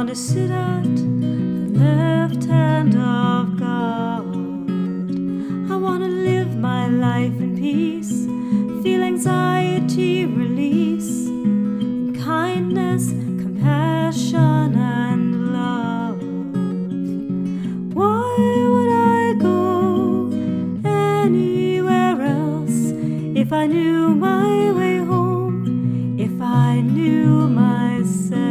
to sit at the left hand of God. I want to live my life in peace, feel anxiety release, in kindness, compassion, and love. Why would I go anywhere else if I knew my way home, if I knew myself?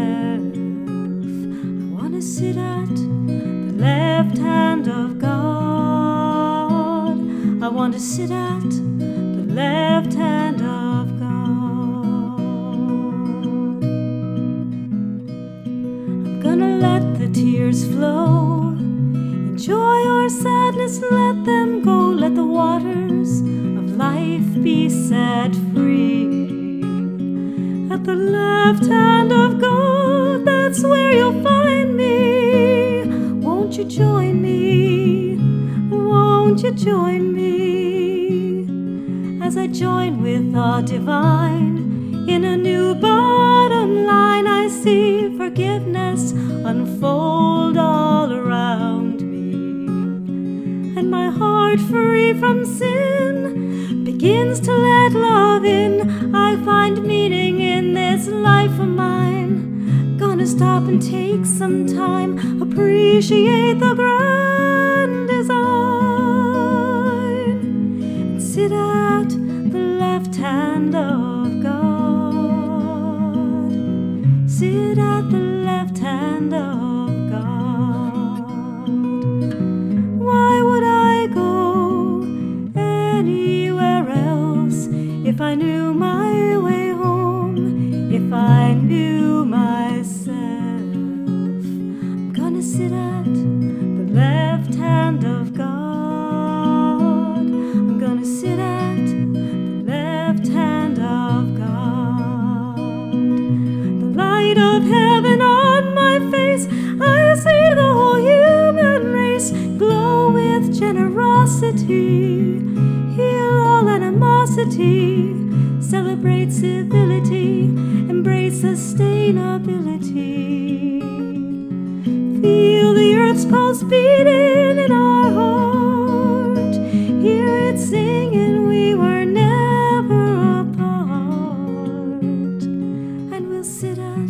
I want to sit at the left hand of God. I want to sit at the left hand of God. I'm gonna let the tears flow, enjoy or sadness, let them go. Let the waters of life be set free. At the left hand of God, that's where you'll find me. Won't you join me? Won't you join me? As I join with the divine in a new bottom line, I see forgiveness unfold all around me, and my heart, free from sin, begins to let love in. I find meaning in this life of mine. Gonna stop and take some time, appreciate the grand design, and sit at the left hand of God. Sit at the left hand of God. Why would I go anywhere else if I knew my way home, if I knew myself? I'm gonna sit at the left hand of God. I'm gonna sit at the left hand of God. The light of heaven on my face, I see the whole human race glow with generosity, heal all animosity, celebrate civility, embrace sustainability. Feel the earth's pulse beating in our heart, hear it singing, we were never apart. And we'll sit at